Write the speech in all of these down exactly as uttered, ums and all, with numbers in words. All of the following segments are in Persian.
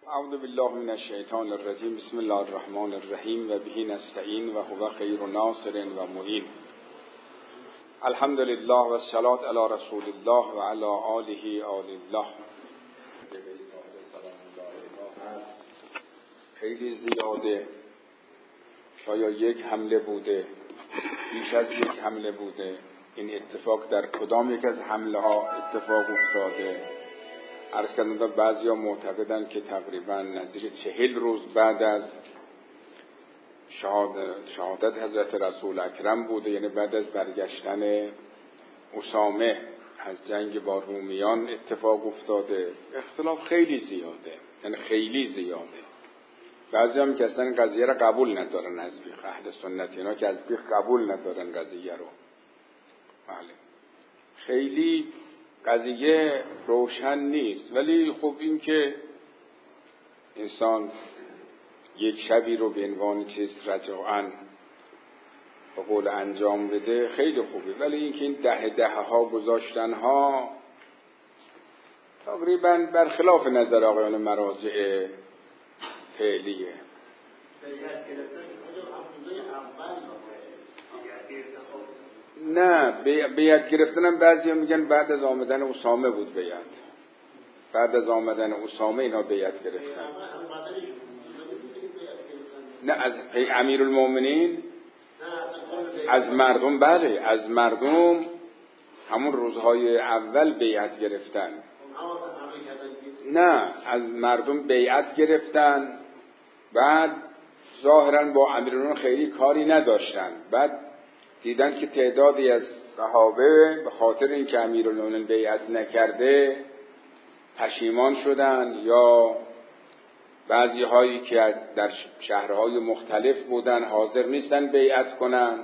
اعوذ بالله من الشیطان الرجیم. بسم الله الرحمن الرحیم و به نستعین و هو خیر ناصر و معین. الحمد لله و الصلاة علی رسول الله و علی آله آل الله. خیلی زیاده، شاید یک حمله بوده، بیش از یک حمله بوده. این اتفاق در کدام یک از حمله ها اتفاق افتاده؟ عرض کردم که بعضیا معتقدن که تقریبا نزدیک چهل روز بعد از شهادت, شهادت حضرت رسول اکرم بوده، یعنی بعد از برگشتن اسامه از جنگ با رومیان اتفاق افتاده. اختلاف خیلی زیاده، یعنی خیلی زیاده. بعضی هم که اصلا قضیه را قبول ندارن، از بیخ اهل سنت اینا که از بیخ قبول ندارن قضیه رو. بله، خیلی قضیه روشن نیست، ولی خب این که انسان یک شبی رو به عنوان چیز رجاعاً به قول انجام بده خیلی خوبه، ولی این که این ده ده ها گذاشتن ها تقریبا برخلاف نظر آقایان مراجع فعلیه. نه، بیعت گرفتنم بعضی ها میگن بعد از آمدن اسامه بود بیعت. بعد از آمدن اسامه اینا بیعت گرفتن. نه از امیرالمومنین، از مردم. بله، از مردم همون روزهای اول بیعت گرفتن. نه، از مردم بیعت گرفتن، بعد ظاهرا با امیرالمومنین خیلی کاری نداشتن. بعد دیدن که تعدادی از صحابه به خاطر اینکه امیرالمومنین بیعت نکرده پشیمان شدن، یا بعضی هایی که در شهرهای مختلف بودن حاضر نیستن بیعت کنن.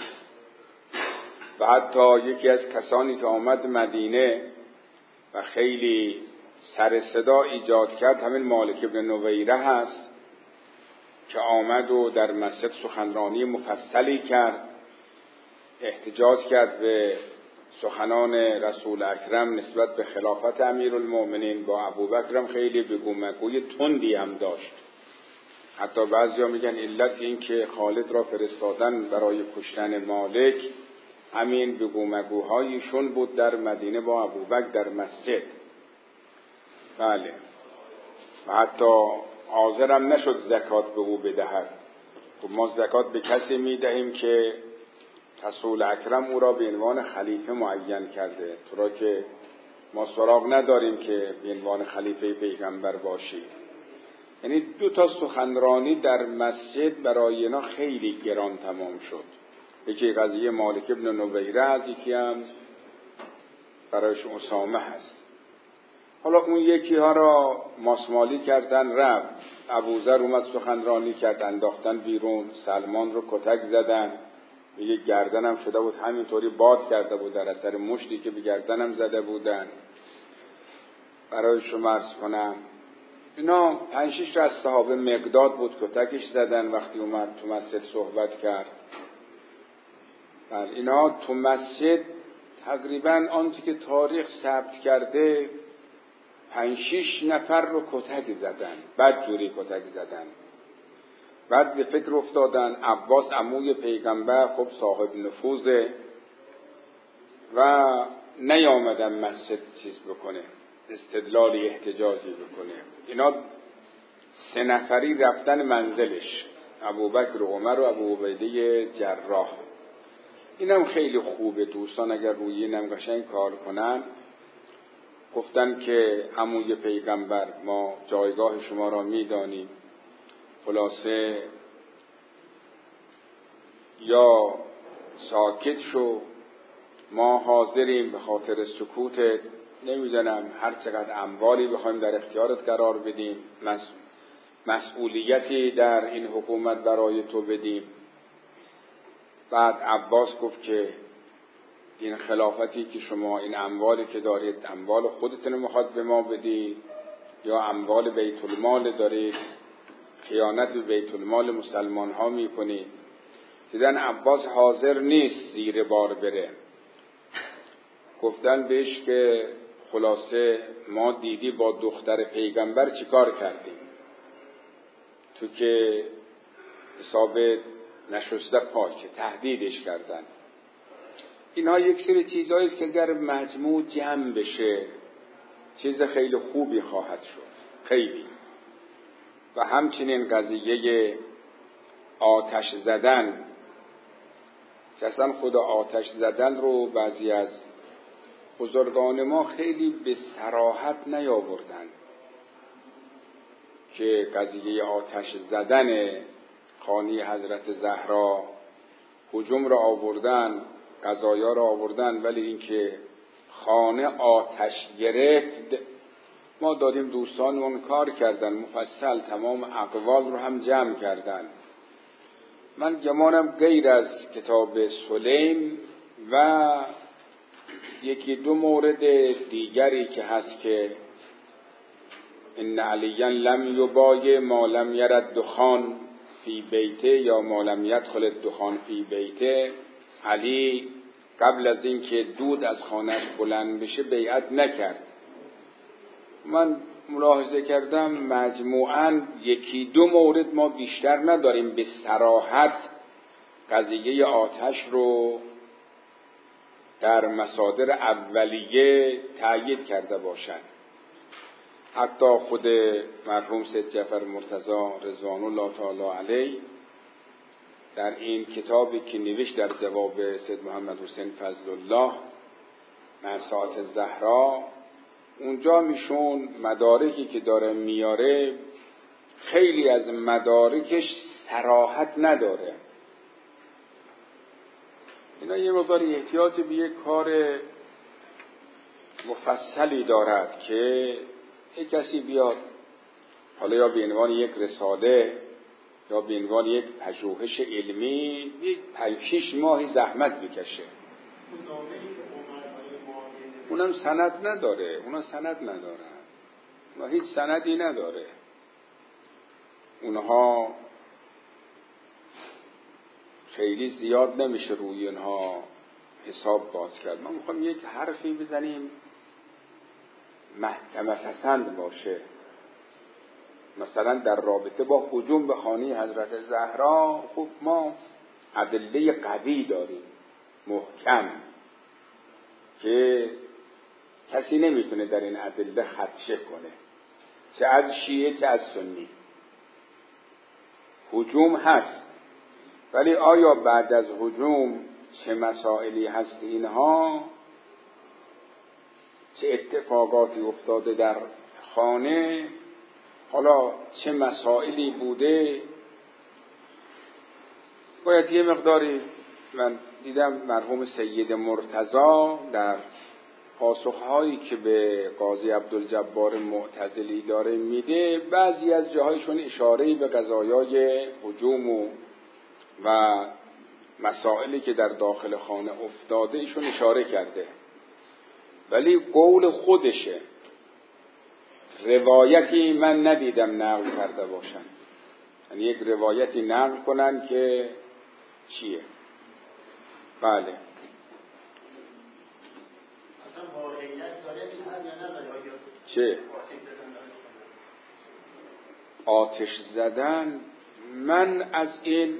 و حتی یکی از کسانی که آمد مدینه و خیلی سر صدا ایجاد کرد همین مالک ابن نویره هست که آمد و در مسجد سخنرانی مفصلی کرد، احتجاج کرد به سخنان رسول اکرم نسبت به خلافت امیرالمومنین. با ابوبکر خیلی بگو مگوی تندی هم داشت. حتی بعضیا میگن علت این که خالد را فرستادن برای کشتن مالک همین بگو مگوهایشون بود در مدینه با ابوبکر در مسجد. بله، و حتی حاضرم نشد زکات به او بدهد. خب ما زکات به کسی میدهیم که رسول اکرم او را به عنوان خلیفه معین کرده، تو را که ما سراغ نداریم که به عنوان خلیفه پیغمبر باشی. یعنی دو تا سخنرانی در مسجد برای اینا خیلی گران تمام شد. یکی قضیه مالک ابن نویره از، یکی هم برایش اسامه هست. حالا اون یکی ها را ماسمالی کردن، رفت. ابوذر اومد سخنرانی کرد، انداختن بیرون. سلمان رو کتک زدن، یه گردنم شده بود همینطوری باد کرده بود در اثر مشتی که به گردنم زده بودن. برای شما عرض کنم اینا پنج شش از صحابه مقداد بود کتکش زدن وقتی اومد تو مسجد صحبت کرد. بله، اینا تو مسجد تقریبا آنچه که تاریخ ثبت کرده پنج شش نفر رو کتک زدن، بد جوری کتک زدن. بعد به فکر افتادن عباس عموی پیغمبر خب صاحب نفوذه و نیامدن مسجد چیز بکنه، استدلالی احتجاجی بکنه. اینا سه نفری رفتن منزلش، ابوبکر و عمر و ابو عبیده جراح. اینم خیلی خوبه دوستان، اگر روی اینم قشنگ کار کنن. گفتن که عموی پیغمبر ما جایگاه شما را میدانیم، خلاصه یا ساکت شو، ما حاضریم به خاطر سکوتت، نمیدونم هر چقدر اموالی بخوایم در اختیارت قرار بدیم، مسئولیتی در این حکومت برای تو بدیم. بعد عباس گفت که این خلافتی که شما این اموالی که دارید اموال خودتون میخواد به ما بدید یا اموال بیت المال دارید، خیانت به بیت المال مسلمان ها میکنید. دیدن عباس حاضر نیست زیر بار بره، گفتن بهش که خلاصه ما دیدی با دختر پیغمبر چیکار کردیم، تو که حساب نشسته پاکه، تهدیدش کردن. اینها یک سری چیزهایی است که اگر مجموع جمع بشه چیز خیلی خوبی خواهد شد، خیلی. و همچنین قضیه آتش زدن که اصلا خود آتش زدن رو بعضی از بزرگان ما خیلی به صراحت نیاوردن که قضیه آتش زدن خانه حضرت زهرا هجوم را آوردن، قضایا را آوردن، ولی اینکه خانه آتش گرفت ما دادیم دوستانمون کار کردن، مفصل تمام اقوال رو هم جمع کردن. من گمانم غیر از کتاب سلیم و یکی دو مورد دیگری که هست که ان علیا لم یبای ما لم یرد دخان فی بیته یا ما لم یدخل الدخان فی بیته، علی قبل از اینکه دود از خانه‌اش بلند بشه بیعت نکرد. من ملاحظه کردم مجموعاً یکی دو مورد ما بیشتر نداریم به صراحت قضیه آتش رو در مصادر اولیه تأیید کرده باشند. حتی خود مرحوم سید جعفر مرتضی رضوان الله تعالی علیه در این کتابی که نوشت در جواب سید محمد حسین فضل الله مرسات زهرا، اونجا میشون مدارکی که داره میاره خیلی از مدارکش صراحت نداره. اینا یه مقداری احتیاج به یک کار مفصلی دارد که یک کسی بیاد حالا یا به عنوان یک رساله یا به عنوان یک پژوهش علمی یک پنج شش ماهی زحمت بکشه. اونم سند نداره، اونا سند ندارن، اونا هیچ سندی نداره. اونها خیلی زیاد نمیشه روی اینها حساب باز کرد. ما میخوام یک حرفی بزنیم محکمه پسند باشه. مثلا در رابطه با هجوم به خانه حضرت زهرا خب ما ادله قوی داریم محکم که کسی نمیتونه در این ادله خدشه کنه، چه از شیعه چه از سنی. هجوم هست، ولی آیا بعد از هجوم چه مسائلی هست اینها، چه اتفاقاتی افتاده در خانه، حالا چه مسائلی بوده، باید یه مقداری. من دیدم مرحوم سید مرتضی در پاسخهایی که به قاضی عبدالجبار معتزلی داره میده بعضی از جاهایشون اشاره به قضایای هجوم و, و مسائلی که در داخل خانه افتاده ایشون اشاره کرده، ولی قول خودشه، روایتی من ندیدم نقل کرده باشن، یعنی یک روایتی نقل کنن که چیه. بله چه؟ آتش زدن، من از این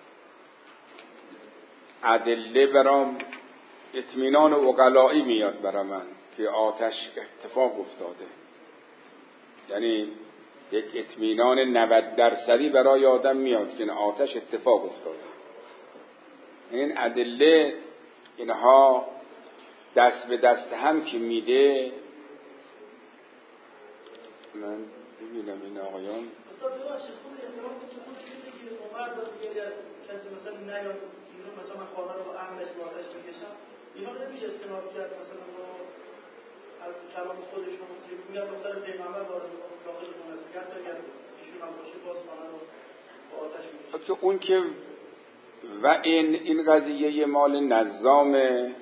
ادله برام اطمینان عقلائی میاد برای من که آتش اتفاق افتاده، یعنی یک اطمینان نود درصدی برای آدم میاد که آتش اتفاق افتاده. این ادله اینها دست به دست هم که میده، من ببینم این آقایان مثلا ببخشید خود اعتراف که خود چیزی که عمر داد که کسی مثلا نیاد اینو مثلا من خواهر رو با عملش با آتش بکشم، اینا نمیشه استناد کرد مثلا با از کلام خودشون میگن مثلا پیغمبر وارد داخلشون است که حتی اگر ایشون هم باشه باز خانه رو با آتش میکشه. اون که و این این قضیه مال نظام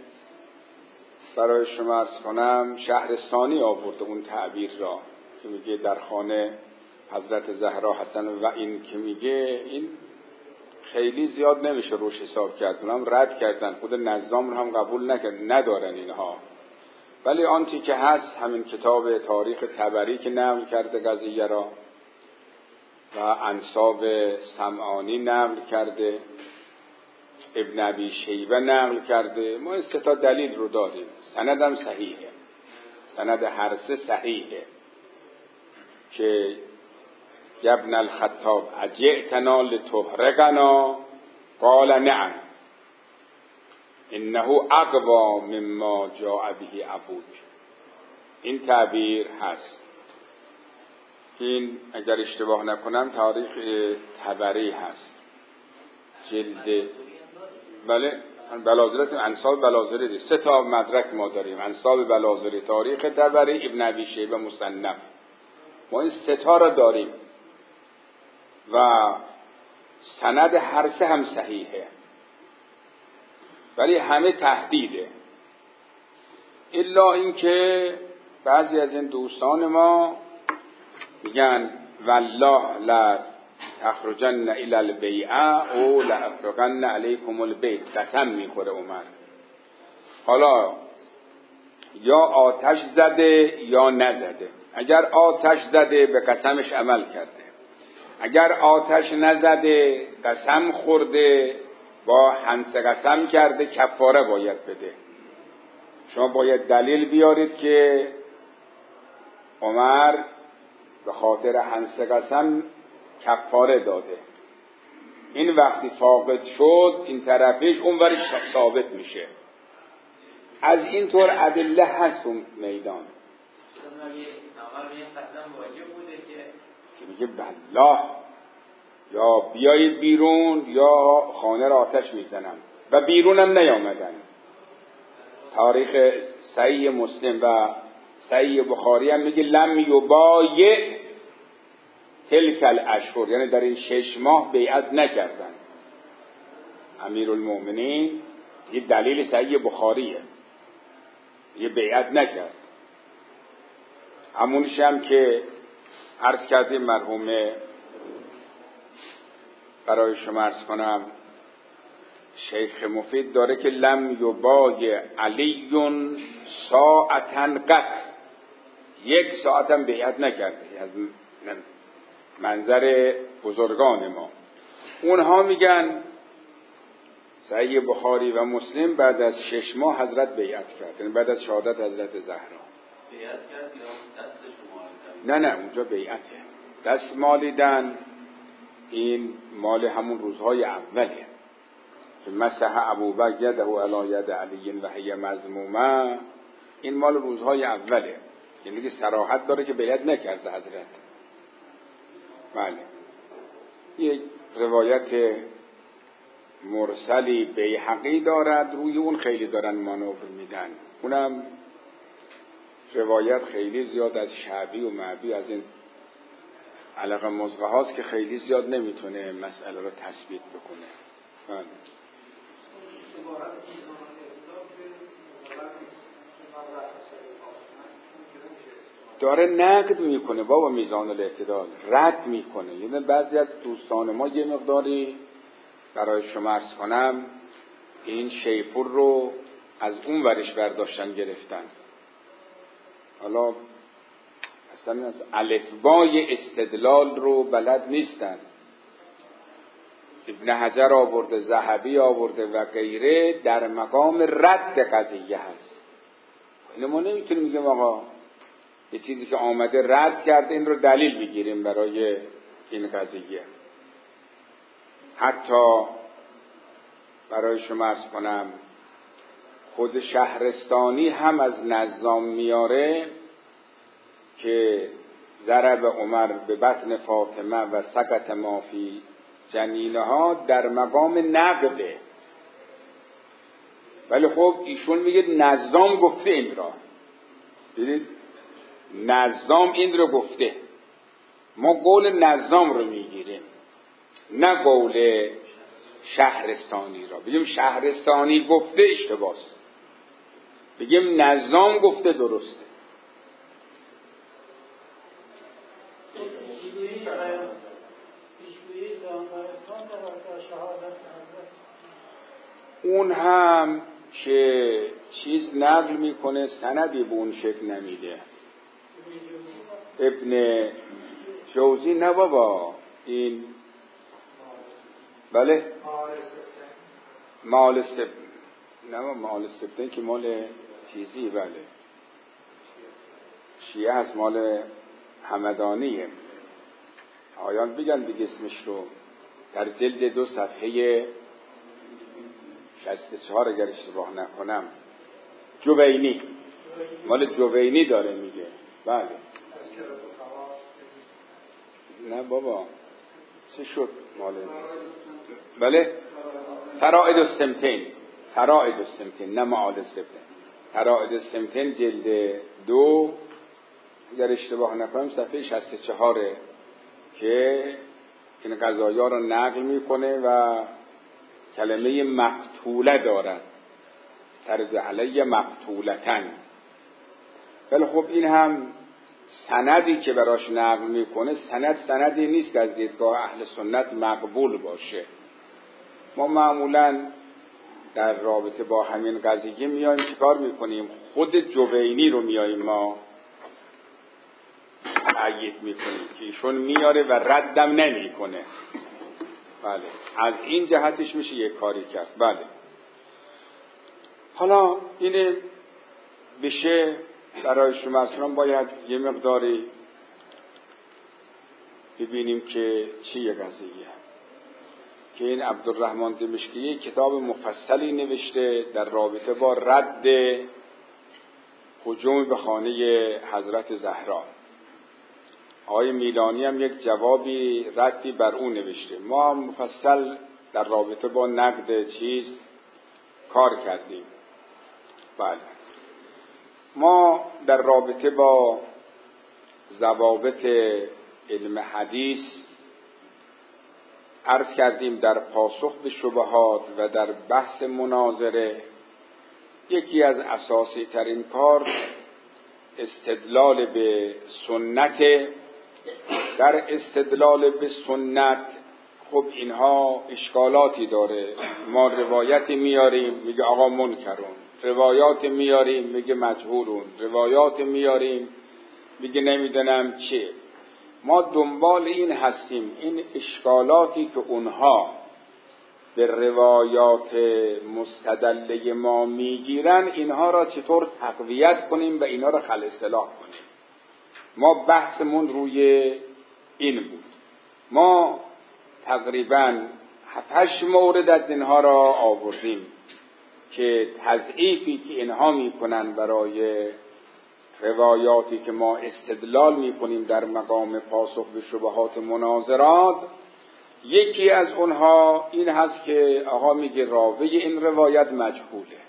برای شما عرض کنم شهرستانی آورده اون تعبیر را که میگه در خانه حضرت زهرا حسن و این که میگه این خیلی زیاد نمیشه روش حساب کرد، اونم رد کردن، خود نظام رو هم قبول نکرد، ندارن اینها. ولی آنچه که هست همین کتاب تاریخ طبری که نقل کرده قضیه را و انساب سمعانی نقل کرده، ابن ابی شیبه نقل کرده. ما این سه تا دلیل رو داریم، سندم صحیحه، سند هر سه صحیحه که ابن الخطاب اجئتنا لتحرقنا قال نعم انه اقوا مما جاء به ابوک. این تعبیر هست. این اگر اشتباه نکنم تاریخ طبری هست، جلد بله بلاذرت انساب بلاذری، سه تا مدرک ما داریم، انساب بلاذری، تاریخ طبری، ابن ابی شیبه مصنف. ما این سه تا را داریم و سند هر سه هم صحیحه، ولی همه تهدیده، الا اینکه بعضی از این دوستان ما میگن والله لا تخرجن الى البیعه او لافرغن علیکم البیت. قسم میخوره عمر، حالا یا آتش زده یا نزده. اگر آتش زده به قسمش عمل کرده، اگر آتش نزده قسم خورده با حنث قسم کرده، کفاره باید بده. شما باید دلیل بیارید که عمر به خاطر حنث قسم کفاره داده. این وقتی ثابت شد این طرفش اون ورش ثابت میشه. از این طور ادله هست اون میدان که میگه بالله یا بیایید بیرون یا خانه را آتش میزنم، و بیرونم نیامدن. تاریخ صحیح مسلم و صحیح بخاری هم میگه لم یبایع تلک الاشهر، یعنی در این شش ماه بیعت نکردن. امیرالمومنین یه دلیل صحیح بخاریه، یه بیعت نکرد. همونش هم که عرض کردیم مرحومه برای شما عرض کنم شیخ مفید داره که لم یبایع علی ساعتاً قط، یک ساعتم بیعت نکرده. از منظر بزرگان ما اونها میگن صحیح بخاری و مسلم بعد از شش ماه حضرت بیعت کرد، یعنی بعد از شهادت حضرت زهرا بیعت کرد یا دست شما؟ نه نه اونجا بیعته. دست مالیدن این مال همون روزهای اوله که مسح ابوبکر یده علی ید علی و هی مذمومه، این مال روزهای اوله، یعنی که صراحت داره که بیعت نکرده حضرت. بله یک روایت مرسلی بیهقی دارد، روی اون خیلی دارن مانور میدن. اونم روایت خیلی زیاد از شعبی و معبی از این علاقه مزغه هاست که خیلی زیاد نمیتونه مسئله رو تثبیت بکنه. بله داره نقد میکنه بابا میزان الاعتدال، رد میکنه. یعنی بعضی از دوستان ما یه مقداری برای شما عرض کنم این شیپور رو از اون ورش برداشتن گرفتن. حالا اصلا از الفبای استدلال رو بلد نیستن. ابن حجر آورده، ذهبی آورده و غیره، در مقام رد قضیه هست. این ما نمیتونیم میگیم آقا یه چیزی که آمده رد کرده این رو دلیل بگیریم برای این قضیه. حتی برای شما عرض کنم خود شهرستانی هم از نظام میاره که ضرب عمر به بطن فاطمه و سقط ما فی جنینها در مقام نقده، ولی خب ایشون میگه نظام گفته این را. دیدید نظام این رو گفته، ما قول نظام رو میگیریم نه قول شهرستانی را. بگیم شهرستانی گفته اشتباهه، بگیم نظام گفته درسته. اون هم که چیز نقل میکنه سندی به اون شکل نمیده. ابن جوزی نه بابا، این بله مال سب نه مال سبتن که مال چیزی بله شیعه هست، مال همدانیه. آیان بگن دیگه اسمش رو، در جلد دو صفحه شصت و چهار اگر اشتباه نکنم، جوینی، مال جوینی داره میگه. بله نه بابا چه شد مال بله فرائد السمتین، فرائد السمتین نه معال السمتین، فرائد السمتین جلد دو اگر اشتباه نکنم صفحه شصت و چهار که این قضایا رو نقل میکنه و کلمه مقتوله دارد، طرز علیه مقتولتن. ولی خب این هم سندی که براش نقل میکنه سند سندی نیست که از دیدگاه اهل سنت مقبول باشه. ما معمولا در رابطه با همین قضیه میایم چیکار میکنیم؟ خود جوینی رو میاییم ما تأیید میکنیم که ایشون میاره و ردم نمیکنه. بله از این جهتش میشه یک کاری کرد. بله حالا این بشه برای شما اصلا باید یه مقداری ببینیم که چیه قضیه. که این عبدالرحمن دمشقی کتاب مفصلی نوشته در رابطه با رد هجوم به خانه حضرت زهرا. آقای میلانی هم یک جوابی ردی بر اون نوشته. ما هم مفصل در رابطه با نقد چیز کار کردیم. بله ما در رابطه با ضوابط علم حدیث عرض کردیم در پاسخ به شبهات و در بحث مناظره یکی از اساسی ترین کار استدلال به سنت. در استدلال به سنت خب اینها اشکالاتی داره. ما روایتی میاریم میگه آقا منکرون، روایات میاریم میگه مجهولون، روایات میاریم میگه نمیدونم چه. ما دنبال این هستیم این اشکالاتی که اونها به روایات مستدله ما میگیرن اینها را چطور تقویت کنیم و اینها را خلع اصلاح کنیم. ما بحثمون روی این بود. ما تقریباً هفتش مورد از اینها را آوردیم که تضعیفی که اینها میکنن برای روایاتی که ما استدلال میکنیم در مقام پاسخ به شبهات مناظرات. یکی از اونها این هست که آقا میگه راوی این روایت مجهوله.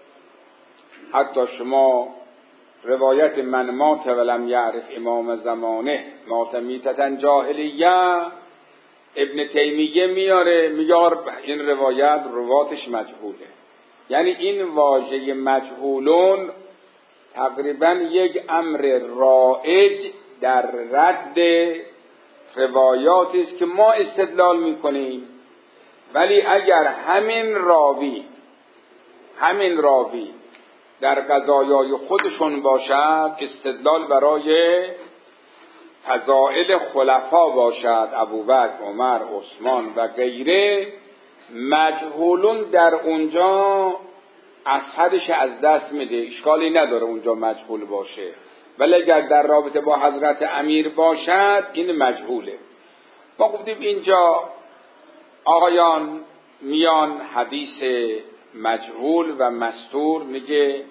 حتی شما روایت من مات ولم یعرف امام زمانه مات میتتن جاهلیه ابن تیمیه میاره میگه این روایت رواتش مجهوله. یعنی این واژه مجهولون تقریبا یک امر رائج در رد روایاتی است که ما استدلال میکنیم. ولی اگر همین راوی همین راوی در قضایای خودشون باشد، استدلال برای فضائل خلفا باشد، ابوبکر، عمر، عثمان و غیره، مجهولون در اونجا اثرش از دست میده، اشکالی نداره اونجا مجهول باشه. ولی اگر در رابطه با حضرت امیر باشد این مجهوله. ما گفتیم اینجا آقایان میان حدیث مجهول و مستور میگه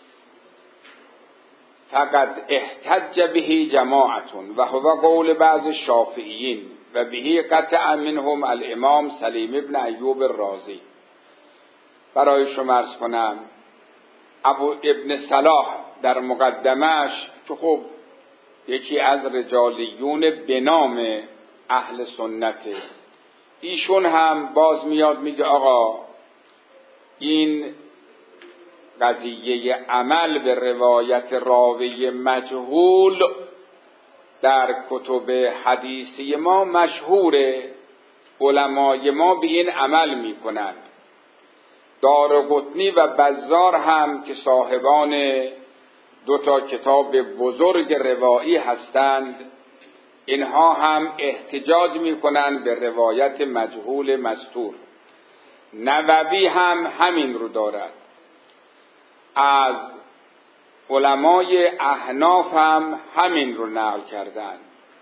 فقط احتج به جماعتون و هو قول بعض شافعیین و به قطع منهم الامام سلیم ابن ایوب الرازی. برای شما عرض کنم ابو ابن صلاح در مقدمش که خب یکی از رجالیون به نام اهل سنته، ایشون هم باز میاد میگه آقا این قضیه عمل به روایت راوی مجهول در کتب حدیثی ما مشهوره، علمای ما به این عمل میکنند. دارقطنی و بزار هم که صاحبان دو تا کتاب بزرگ روایی هستند اینها هم احتجاج میکنن به روایت مجهول مستور. نووی هم همین رو دارد. از علمای احناف هم همین رو نقل کردن.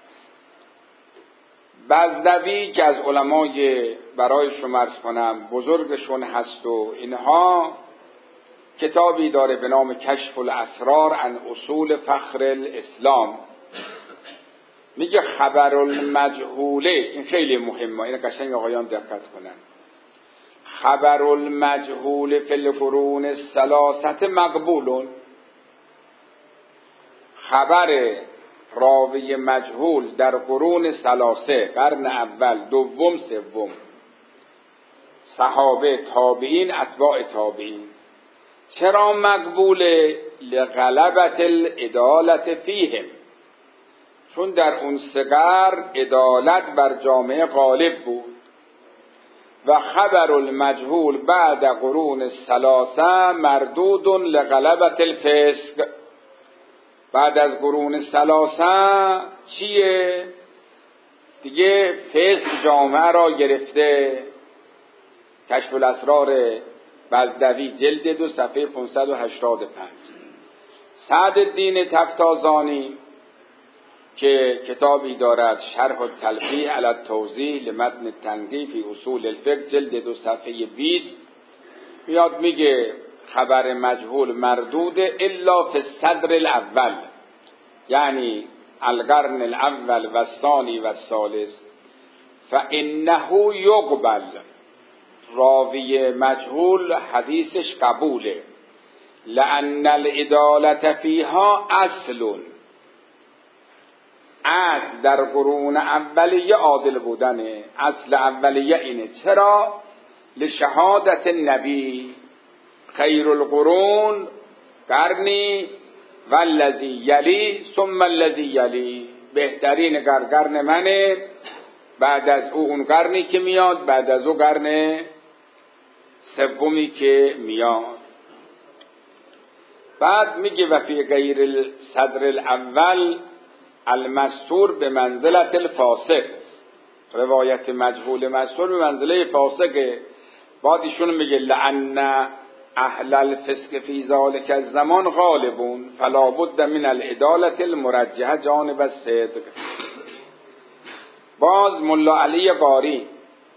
بزدوی که از علمای برای شما عرض کنم بزرگشون هست و اینها کتابی داره به نام کشف الاسرار عن اصول فخر الاسلام. میگه خبر المجهوله، این خیلی مهمه، این قشنگ آقایان دقت کنن. خبر المجهول فی القرون الثلاثه مقبول. خبر راوی مجهول در قرون ثلاثه، قرن اول، دوم، سوم، صحابه، تابعین، اتباع تابعین. چرا مقبوله؟ لغلبت العدالت فیهم، چون در اون سه قرن عدالت بر جامعه غالب بود. و خبر المجهول بعد قرون الثلاثه مردود لغلبت الفسق. بعد از قرون ثلاثه چیه؟ دیگه فسق جامعه را گرفته. کشف الاسرار بزدوی جلد دو صفحه پانصد و هشتاد و پنج. سعدالدین تفتازانی که کتابی دارد شرح التلقیح علی التوضیح لمتن التنقیح فی اصول الفقه جلد دو صفحه بیست میاد میگه خبر مجهول مردود الا فی الصدر الاول، یعنی القرن الاول و الثانی و الثالث، فانه یقبل. راوی مجهول حدیثش قبوله. لان العدالت فیها اصل. اصل در قرون اولیه عادل بودنه. اصل اولیه اینه. چرا؟ لشهادت النبی خیر القرون قرنی و الذی یلی ثم الذی یلی. بهترین قرن منه، بعد از او اون قرنی که میاد، بعد از او قرن سومی که میاد. بعد میگه و فی غیر الصدر الاول المستور به منزلت الفاسق. روایت مجهول مستور به منزله فاسقه. بعد ایشون میگه لأن اهل الفسق فی ذلک الزمان غالبون فلا بد من العدالة المرجحه جانب الصدق. باز ملا علی قاری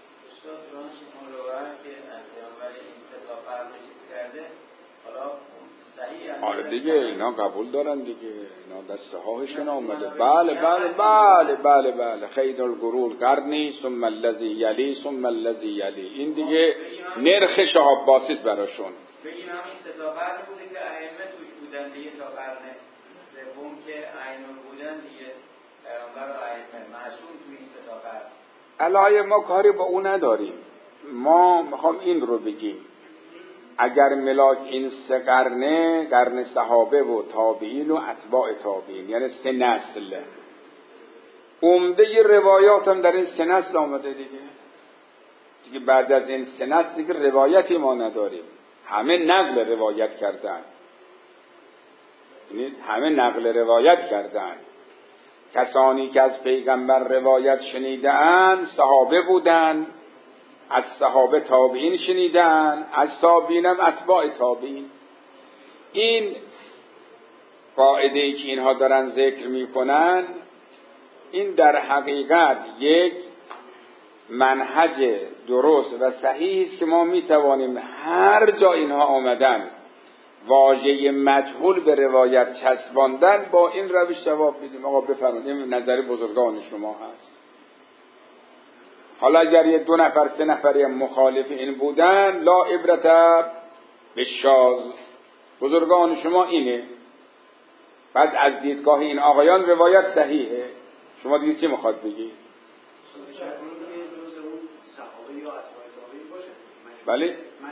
آره دیگه اینا قبول دارن دیگه، اینا دسته هاشون آمده. بله بله بله بله بله خیر القرون قرنی ثم الذی یلی ثم الذی یلی. این دیگه نرخ شهاب باسیس براشون. بگیم همین سه تا قرن بوده که ائمه توش بودن دیگه، تا قرن سوم که عینون بودن دیگه پیامبر و ائمه معصوم تو این سه تا قرن. الهی ما کاری با اون نداریم. ما میخوام این رو بگیم اگر ملاک این سه قرنه، قرن صحابه و تابعین و اتباع تابعین، یعنی سه نسل، عمده روایات هم در این سه نسل آمده دیگه. دیگه بعد از این سه نسل دیگه روایتی ما نداریم. همه نقل روایت کردن، یعنی همه نقل روایت کردن. کسانی که از پیغمبر روایت شنیدن صحابه بودن، از صحابه تابعین شنیدن، از تابعین هم اتباع تابعین. این قاعده‌ای که اینها دارن ذکر میکنن این در حقیقت یک منهج درست و صحیح است که ما میتوانیم هر جا اینها آمدن واژه مجهول به روایت چسباندن با این روش جواب بدیم. آقا بفرمایید این نظر بزرگان شما هست. حالا اگر یه دو نفر سه نفری مخالف این بودن لا عبرت بالشاذ. بزرگان شما اینه. بعد از دیدگاه این آقایان روایت صحیحه. شما دیگه چی میخواد بگی؟ بله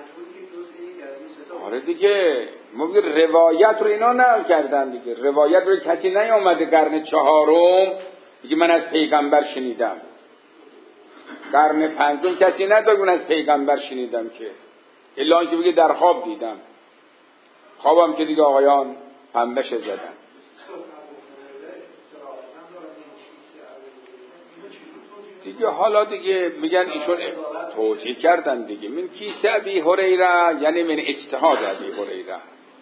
آره دیگه ما بگیر روایت رو اینا نقل کردن دیگه. روایت رو کسی نیامده قرن چهارم دیگه من از پیغمبر شنیدم. قرن پنجم کسی نداره من از پیغمبر شنیدم که الا اینکه بگه در خواب دیدم. خوابم که دیگه آقایان پنبش زدن. دیگه حالا دیگه میگن ایشون توجیه کردن دیگه. من کیسه ابی هریره یعنی من اجتهاد ابی هریره.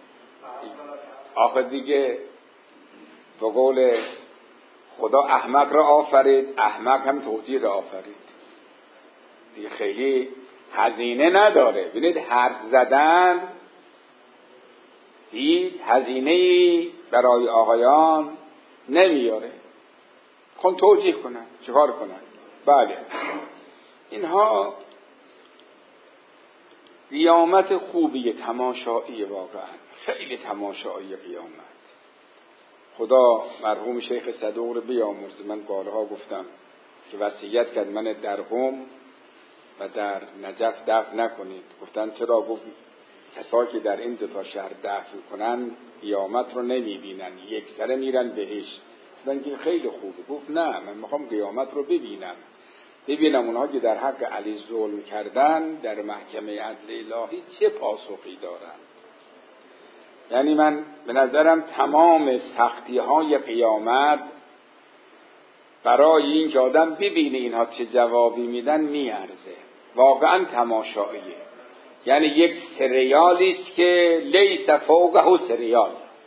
آخه دیگه به قول خدا احمق را آفرید، احمق هم توجیه را آفرید دیگه. خیلی هزینه نداره. ببینید حرف زدن هیچ هزینه‌ای برای آقایان نمیاره. خون توجیه کنن، چیکار کنن؟ بله اینها قیامت خوبی تماشایی، واقعا خیلی تماشایی قیامت. خدا مرحوم شیخ صدوق رو بیامرزه. من بارها گفتم که وصیت کرد من در قم و در نجف دفن نکنید. گفتن چرا؟ گفت کسایی که در این دو تا شهر دفن کنن قیامت رو نمیبینن، یک سره میرن بهشت. گفتن که خیلی خوبه. گفت نه، من میخوام قیامت رو ببینم، ببینم اونها که در حق علی ظلم کردن در محکمه عدل الهی چه پاسخی دارن. یعنی من به نظرم تمام سختی های قیامت برای این که آدم ببینه اینها چه جوابی میدن میارزه. واقعا تماشاییه. یعنی یک سریالی است که لیس فوقه سریال،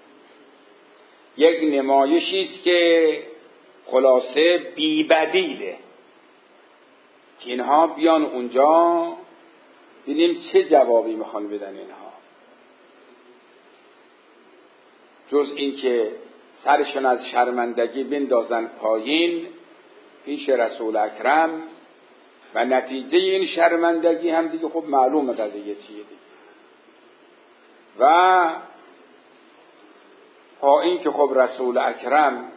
یک نمایشی است که خلاصه بی‌بدیله که اینها بیان اونجا ببینیم چه جوابی میخوان بدن اینها، جز این که سرشون از شرمندگی بندازن پایین پیش رسول اکرم و نتیجه این شرمندگی هم دیگه خب معلومه قضیه چیه دیگه. و ها این که خب رسول اکرم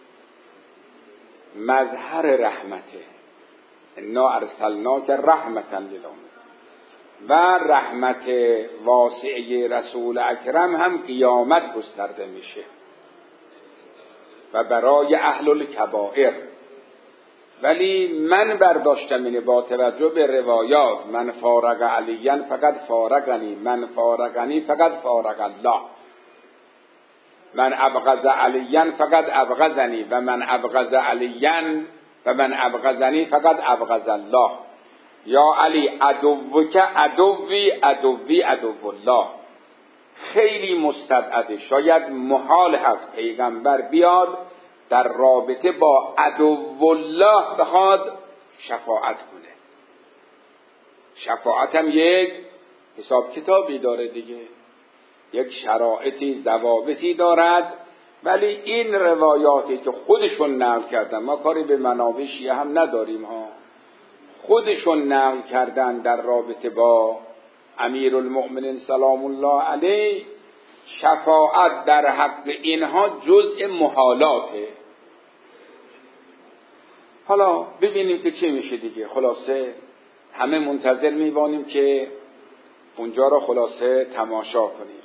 مظهر رحمته، انا ارسلناک رحمتا للعالمین، و رحمت واسعه رسول اکرم هم قیامت گسترده میشه و برای اهل الکبائر. ولی من برداشتم اینه با توجه به روایات، من فارق علیاً فقط فارقنی، من فارقنی فقط فارق الله، من ابغض علیاً فقط ابغضنی و من ابغض علیاً و من ابغضنی فقط ابغض الله. یا علی عدوک عدوی عدوی عدو الله. خیلی مستبعده، شاید محال هست پیغمبر بیاد در رابطه با عدو الله بخواد شفاعت کنه. شفاعت هم یک حساب کتابی داره دیگه، یک شرایطی ضوابطی دارد. ولی این روایاتی که خودشون نقل کردن، ما کاری به منابع شیعه هم نداریم ها، خودشون نقل کردن در رابطه با امیرالمؤمنین سلام الله علیه، شفاعت در حق اینها جزء محالاته. حالا ببینیم که چی میشه دیگه. خلاصه همه منتظر میبانیم که اونجا را خلاصه تماشا کنیم.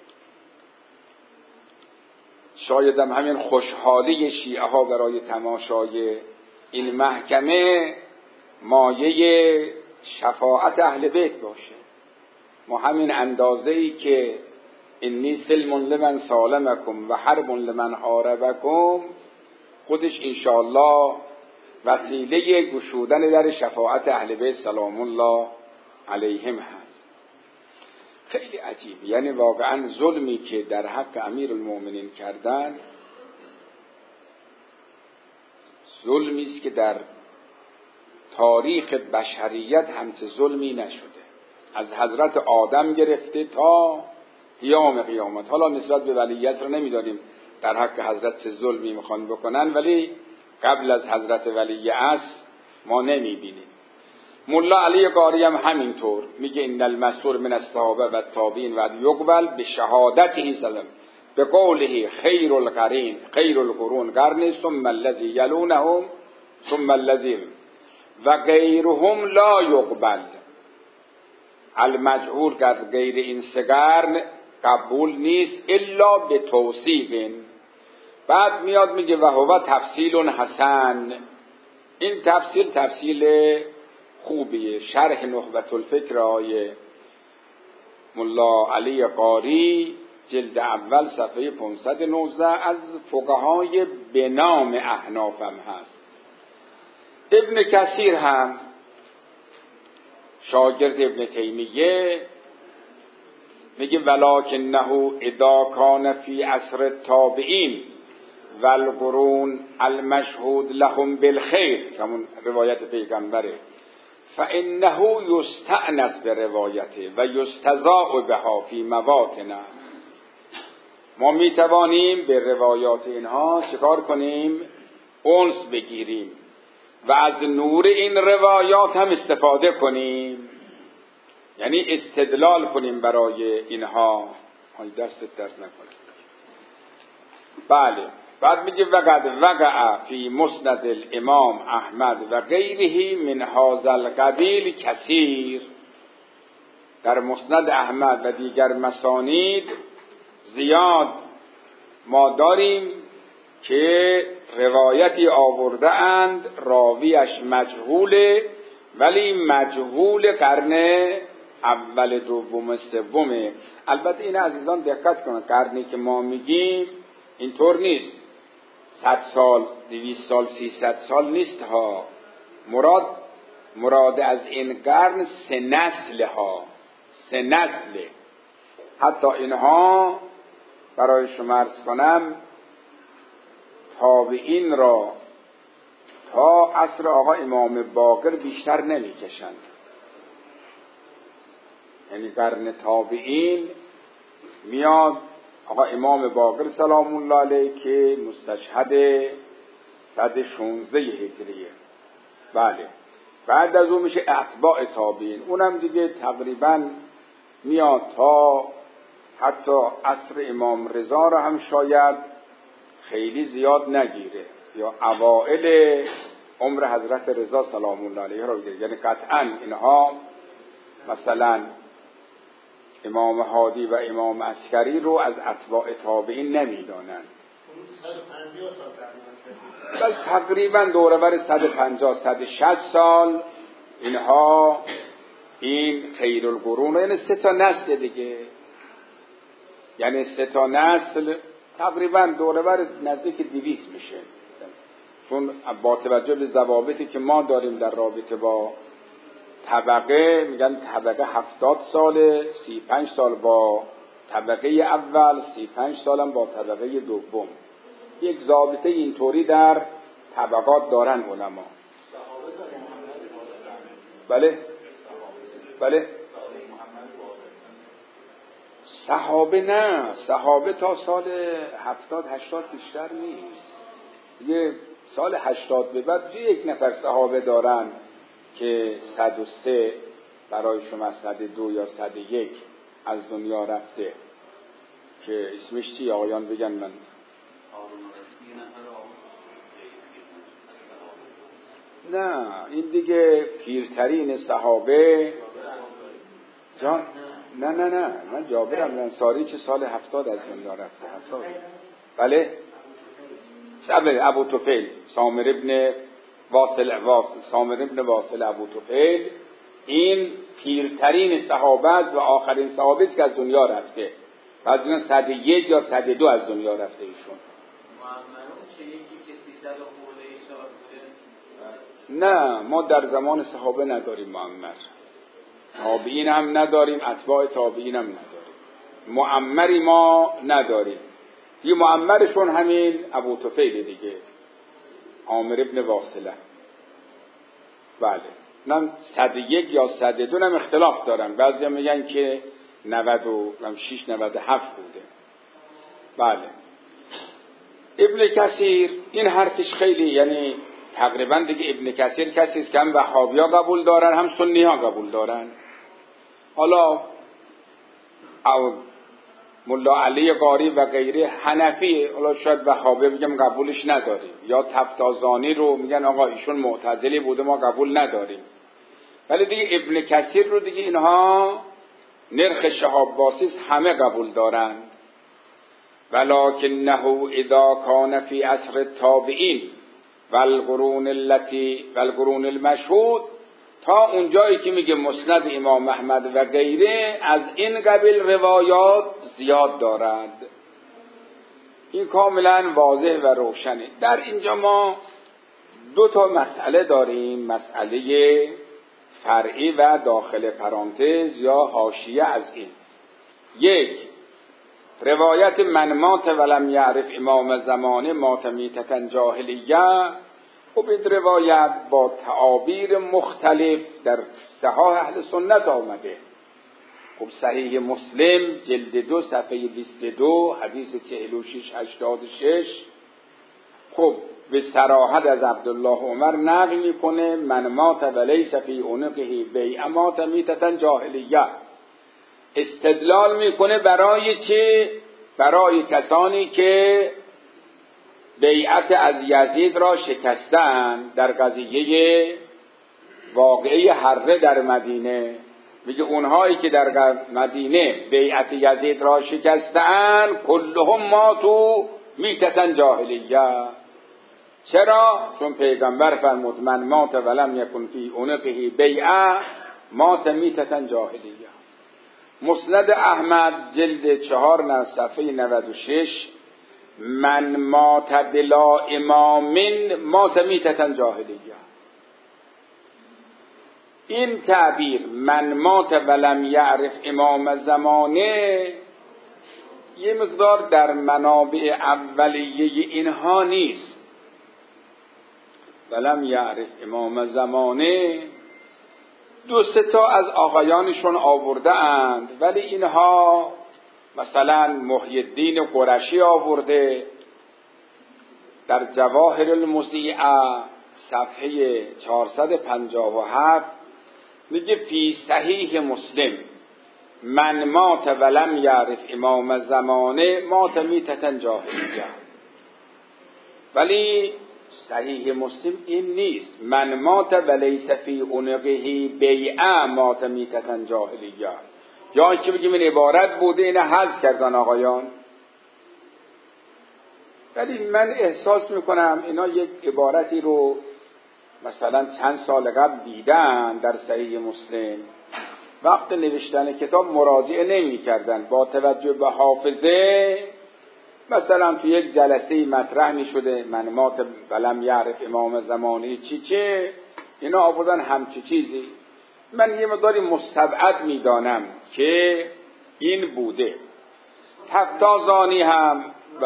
شاید هم همین خوشحالی شیعه ها برای تماشای این محکمه مایه شفاعت اهل بیت باشه. ما همین اندازه‌ای که انی سلم لمن سالمکم و حرب لمن حاربکم، خودش انشاءالله وسیله گشودن در شفاعت اهل بیت سلام الله علیهم هست. خیلی عجیب. یعنی واقعا ظلمی که در حق امیرالمؤمنین کردن ظلمی است که در تاریخ بشریت همچه ظلمی نشده، از حضرت آدم گرفته تا قیام قیامت. حالا نسبت به ولیت رو نمیداریم در حق حضرت چه ظلمی میخوان بکنن، ولی قبل از حضرت ولی اصل ما نمیبینیم. مولا علی قاری هم همینطور میگه ان المسرور من الصحابه و التابعین و یقبل به شهادته سلام به قوله خیر القرین خیر القرون قرنی ثم الذی یلونهم ثم الذی و غیرهم لا یقبل. المجهول که غیر این سه قرن قبول نیست الا به توثیق. بعد میاد میگه و هو تفصیل حسن. این تفصیل تفصیل خوبیه. شرح نخبة الفکر های مولا علی قاری جلد اول صفحه پانصد و نوزده از فقهای به نام احناف هم هست. ابن کثیر هم شاگرد ابن تیمیه میگه ولکنه اذا کان فی عصر التابعین والقرون المشهود لهم بالخیر، همون روایت پیغمبره، فانه یستأنس به روایته و یستضاء بها فی مواطن. ما میتوانیم به روایات اینها چکار کنیم؟ انس بگیریم و از نور این روایات هم استفاده کنیم، یعنی استدلال کنیم برای اینها. های دستت درد نکنه. بله. بعد میگه وقد وقع فی مسند الامام احمد و غیره من هذا القبیل کثیر. در مسند احمد و دیگر مسانید زیاد ما داریم که روایتی آورده اند راویش مجهوله، ولی مجهول قرن اول دوم سومه. البته این عزیزان دقت کنن، قرنی که ما میگیم اینطور نیست صد سال دویست سال سیصد سال نیست ها. مراد مراد از این قرن سه نسل ها، سه نسل. حتی اینها برای شما عرض کنم تابعین را تا عصر آقا امام باقر بیشتر نمی کشند. یعنی قرن تابعین میاد آقا امام باقر سلام الله علیه که مستشهد صد و شانزده هجریه. بله. بعد از اون میشه اتباع تابعین، اونم دیگه تقریبا میاد تا حتی عصر امام رضا را هم شاید خیلی زیاد نگیره، یا اوائل عمر حضرت رضا سلام الله علیه را بگیره. یعنی قطعا اینها مثلا امام هادی و امام عسکری رو از اتباع تابعین نمیدانند. بس تقریبا دوره‌بر صد و پنجاه صد و شصت سال اینها این خیر القرون، یعنی سه تا نسل دیگه، یعنی سه تا نسل تقریبا دوره‌بر نزدیک دویست میشه. چون با توجه به ضوابطی که ما داریم در رابطه با طبقه، میگن طبقه هفتاد ساله، سی پنج سال با طبقه اول، سی پنج سالم با طبقه دوم. یک ضابطه اینطوری در طبقات دارن علما. بله بله صحابه نه، صحابه تا سال هفتاد هشتاد بیشتر نیست. یه سال هشتاد به بعد یک نفر صحابه دارن که صد و سه برای شما صد و دو یا صد و یک از دنیا رفته، که اسمش چی آقایان بگن من. نه این دیگه پیرترین صحابه جان. نه نه نه من جابرم انصاری که سال هفتاد از دنیا رفته. هفتاد. بله ابو طفیل سامر ابن واصل واصل سامر ابن واصل ابو طفیل، این پیرترین صحابه است و آخرین صحابه است که از دنیا رفته. بعضی میگن صد و یک یا صد و دو از دنیا رفته ایشون. معمرون چه یکی که سیصد و خورده سال بوده؟ نه ما در زمان صحابه نداریم معمر، تابعین هم نداریم، اتباع تابعین هم نداریم، معمری ما نداریم. یه معمرشون همین ابو طفیل دیگه، عامر ابن واصله. بله من صد و یک یا صد و دو هم اختلاف دارن، بعضی هم میگن که نود و شش نود و هفت بوده. بله ابن کثیر این حرفش خیلی، یعنی تقریبا دیگه ابن کثیر کسی است که هم وهابیا قبول دارن هم سنی ها قبول دارن. حالا او ملا علی قاری و غیره حنفی، حالا شاید وهابی بگم قبولش نداریم، یا تفتازانی رو میگن آقا ایشون معتزلی بوده ما قبول نداریم. ولی دیگه ابن کثیر رو دیگه اینها نرخ شهاب باسیس همه قبول دارند. ولکنه اذا کان فی عصر التابعین والقرون التي والقرون المشهود، تا اونجایی که میگه مسند امام احمد و غیره از این قبیل روایات زیاد دارند. این کاملا واضح و روشنه. در اینجا ما دو تا مسئله داریم، مسئله فرعی و داخل پرانتز یا حاشیه از این. یک، روایت من مات ولم یعرف امام زمانه مات میتة جاهلیه. خب این روایت با تعابیر مختلف در صحاح اهل سنت آمده. خب صحیح مسلم جلد دو صفحه بیست و دو حدیث چهل و شش هشتاد و شش خب به صراحت از عبدالله عمر نقل میکنه من مات ولیس فی عنقه بیعه مات میتة جاهلیه. استدلال میکنه برای چه؟ برای کسانی که بیعت از یزید را شکستن در قضیه واقعه حره در مدینه. میگه اونهایی که در مدینه بیعت یزید را شکستن کلهم ماتوا میتة جاهلیه. چرا؟ چون پیغمبر فرمود من مات ولم یکن فی عنقه بیعه مات میتة جاهلیه. مسند احمد جلد چهار نه صفحه نود و شش من مات بلا امام مات میتة جاهلیه. این تعبیر من مات ولم یعرف امام زمانه یه مقدار در منابع اولیه اینها نیست. ولم یعرف امام زمانه دو سه تا از آقایانشون آورده اند، ولی اینها مثلا محی الدین قرشی آورده در جواهر المضیعه صفحه چهارصد و پنجاه و هفت میگه فی صحیح مسلم من مات ولم یعرف امام زمانه مات میتة جاهلیه. ولی صحیح مسلم این نیست، من مات ولیس فی عنقه بیعه مات میتة جاهلیه. یا اینکه بگیم این عبارت بوده اینه حذف کردن آقایان. ولی من احساس میکنم اینا یک عبارتی رو مثلا چند سال قبل دیدن در صحیح مسلم، وقت نوشتن کتاب مراجعه نمی کردن، با توجه به حافظه مثلا تو یک جلسه مطرح می شده من مات ولم یعرف امام زمانه چی چه اینا آوردن همچی چیزی. من یه مقداری مستبعد می دانم که این بوده. تفتازانی هم و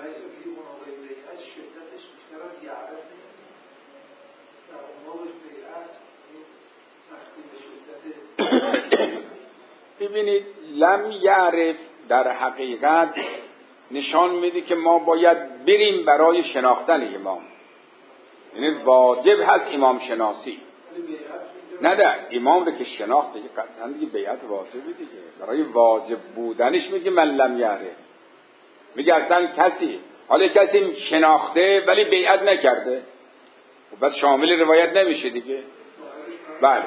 ببینید لم یعرف در حقیقت نشان میده که ما باید بریم برای شناختن امام، یعنی واجب هست امام شناسی. نه ده امام رو که شناخت دیگه قطعا دیگه بیعت واجبه دیگه. برای واجب بودنش میگه من لم یعرف، میگه اصلا کسی حالا کسی شناخته ولی بیعت نکرده و بس شامل روایت نمیشه دیگه. بله.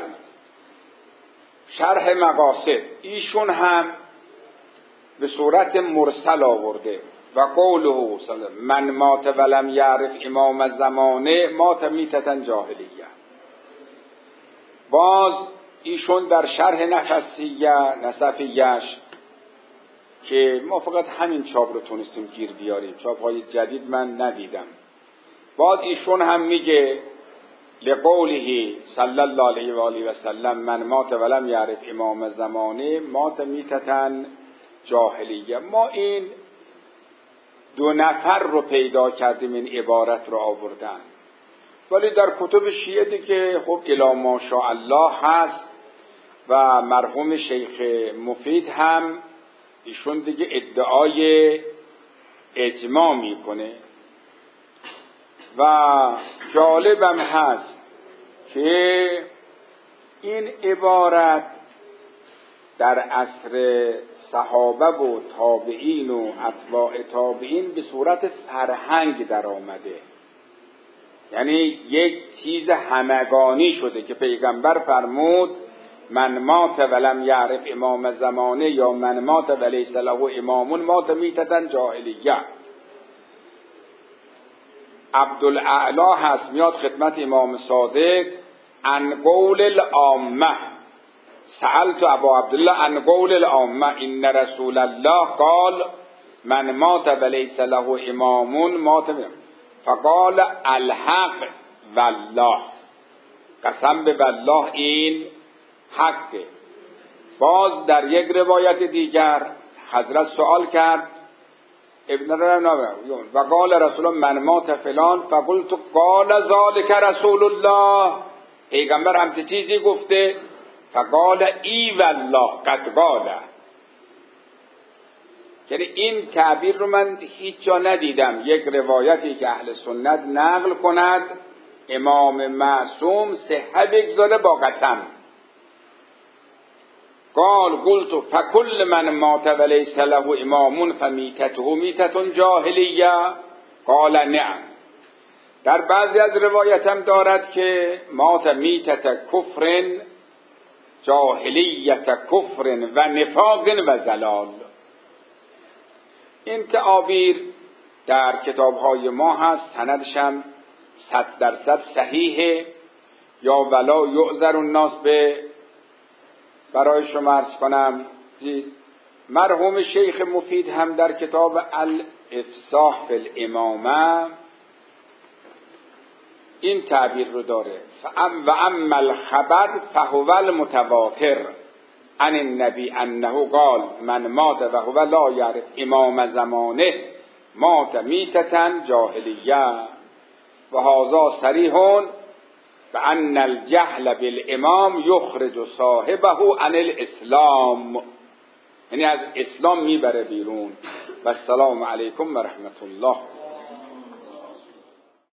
شرح مقاصد ایشون هم به صورت مرسل آورده و قوله من مات ولم یعرف امام زمانه مات میتة جاهلیه. باز ایشون در شرح نفسیه نصفیش که ما فقط همین چاپ رو تونستیم گیر بیاریم، چاپ های جدید من ندیدم. باز ایشون هم میگه لقوله صلی الله علیه و آله و سلم من مات ولم یعرف امام زمانه مات میتة جاهلیه. ما این دو نفر رو پیدا کردیم این عبارت رو آوردن، ولی در کتب شیعه دیگه خب الی ماشاء الله هست و مرحوم شیخ مفید هم ایشون دیگه ادعای اجماع میکنه. و جالبم هست که این عبارت در عصر صحابه و تابعین و اتباع تابعین به صورت فرهنگ در آمده، یعنی یک چیز همگانی شده که پیغمبر فرمود من مات ولم یعرف امام زمانه یا من مات ولیس له امام مات میتة جاهلیه. عبدالاعلی هست میاد خدمت امام صادق عن قول العامه سألت ابا عبدالله عن قول العامه ان رسول الله قال من مات ولیس له امام مات، فقال الحق والله، قسم به والله این حقه. باز در یک روایت دیگر حضرت سوال کرد ابن رنابه و قال رسول من مات فلان فقلت قال ذلك رسول الله، پیغمبر همچه چیزی گفته؟ فقال ای والله قد قال. یعنی این تعبیر رو من هیچ جا ندیدم، یک روایتی که اهل سنت نقل کند امام معصوم صحه بگذاره با قسم. قال قلت فكل من مات وليس له امام فمیتته میتة جاهلیه قال نعم. در بعضی از روایت هم دارد که مات میتة کفر جاهلیت کفر و نفاق و زلال. این تعابیر در کتاب‌های ما هست، سندش هم صد درصد صحیحه. یا ولا یعذر الناس به، برای شما عرض کنم مرحوم شیخ مفید هم در کتاب الافصاح فی الامامه این تعبیر رو داره و اما الخبر فهو المتواتر عن النبی انه قال من مات و هو لا یعرف امام زمانه مات میتة جاهلیه و هذا صریح و ان الجهل بالامام یخرج صاحبه عن الاسلام، یعنی از اسلام میبره بیرون. و السلام علیکم و رحمت الله.